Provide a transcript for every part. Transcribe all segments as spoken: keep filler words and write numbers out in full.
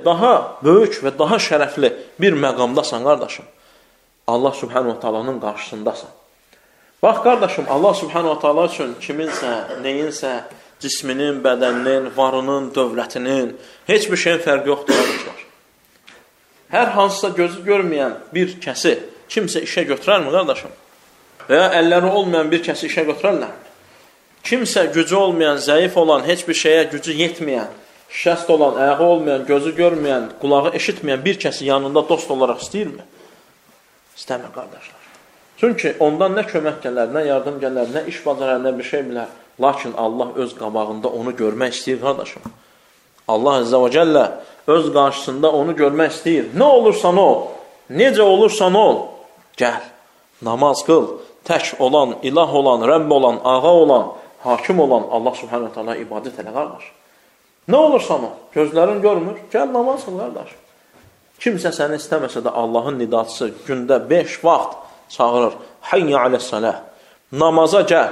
daha böyük və daha şərəfli bir məqamdasan, qardaşım. Allah Subhanahu wa Ta'ala'nın qarşısındasan. Bax, qardaşım, Allah Subhanahu wa Ta'ala üçün kiminsə, neyinsə, cisminin, bədəninin, varının, dövlətinin, heç bir şeyin fərqi yoxdur, qardaşlar. Hər hansısa gözü görməyən bir kəsi kimsə işə götürərmi, qardaşım? Və ya əlləri olmayan bir kəsi işə götürərlərmi? Kimsə gücü olmayan, zəif olan, heç bir şeyə gücü yetməyən, şəst olan, ayağı olmayan, gözü görməyən, qulağı eşitməyən bir kəsi yanında dost olaraq istəyirmi? İstəmir, qardaşlar. Çünki ondan nə kömək gələr, nə yardım gələr, nə iş bacarar, nə bir şey bilər. Lakin Allah öz qabağında onu görmək istəyir, qardaşım. Allah Əzzə və Cəllə öz qarşısında onu görmək istəyir. Nə olursan ol, necə olursan ol, gəl, namaz qıl, tək olan, ilah olan, Rəbb olan, ağa olan, hakim olan Allah Subhanahu wa Ta'ala ibadət elə, qardaş. Nə olursan ol, gözlərin görmür, gəl namaz qıl, qardaş. Kimsə səni istəməsə də Allahın nidası gündə beş vaxt çağırır. Hayya aləs-salah. Namaza gəl.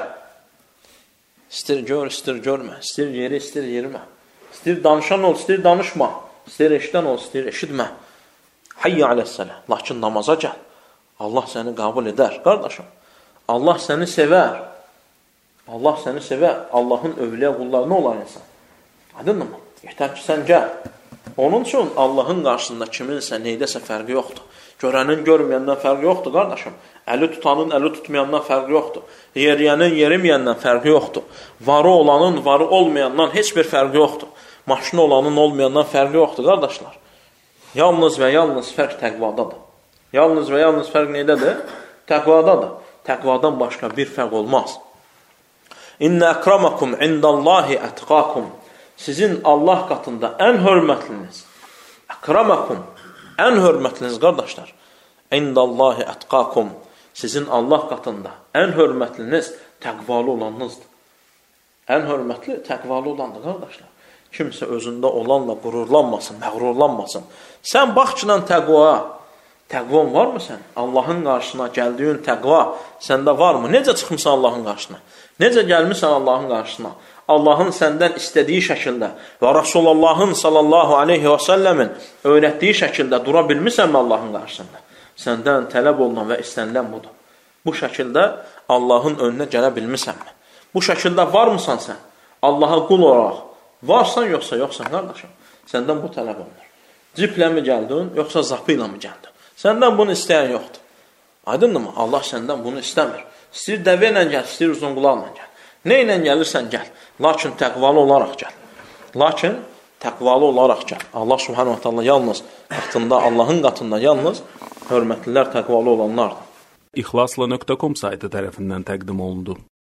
İstir gör, istir görmə. İstir yeri, istir yerimə. İstir danışan ol, istir danışma. İstir eşidən ol, istir eşitmə. Hayya aləs-salah. Lakin namaza gəl. Allah səni qəbul edər, qardaşım. Allah səni sevər. Allah səni sevər. Allahın övliya qullarına olan insan. Aydınmı? Yetər ki, sən gəl. Onun üçün Allahın qarşısında kiminsə, neydəsə fərqi yoxdur. Görənin görməyəndən fərqi yoxdur, qardaşım. Əli tutanın əli tutmayandan fərqi yoxdur. Yeriyənin yeriməyəndən fərqi yoxdur. Varı olanın varı olmayandan heç bir fərqi yoxdur. Maşını olanın olmayandan fərqi yoxdur, qardaşlar. Yalnız və yalnız fərq təqvadadır. Yalnız və yalnız fərq neydədir? Təqvadadır. Təqvadan başqa bir fərq olmaz. İnnə əkramakum indallahi ətqakum. Sizin Allah qatında ən hörmətliniz, əkramakum, ən hörmətliniz, qardaşlar, indallahi ətqakum, sizin Allah qatında ən hörmətliniz təqvalı olanınızdır. Ən hörmətli təqvalı olandır, qardaşlar. Kimsə özündə olanla qürurlanmasın, məğrurlanmasın. Sən baxçılan təqvaya, təqvan varmı sən? Allahın qarşısına gəldiyin təqva səndə varmı? Necə çıxmısan Allahın qarşısına? Necə gəlmişsən Allahın qarşısına? Allahın səndən istədiyi şəkildə və Rasulullahın sallallahu aleyhi və səlləmin öyrətdiyi şəkildə dura bilmisənmi Allahın qarşısında? Səndən tələb olunan və istənilən budur. Bu şəkildə Allahın önünə gələ bilmisənmi? Bu şəkildə varmısan sən? Allaha qul olaraq varsan yoxsa yoxsan, qardaşım? Səndən bu tələb olunur. Ciplə mi gəldin, yoxsa zapı ilə mi gəldin? Səndən bunu istəyən yoxdur. Aydındır mı? Allah səndən bunu istəmir. İstəyir dəvə ilə gəl, istəyir uzun qulaqla gəl. Nə ilə gəlirsən gəl. Lakin təqvalı olaraq gəl. Lakin təqvalı olaraq gəl. Allah Subhanahu wa Ta'ala yalnız qatında, Allahın qatında yalnız hörmətlilər təqvalı olanlardır. İxlasla nöqtə com saytı tərəfindən təqdim olundu.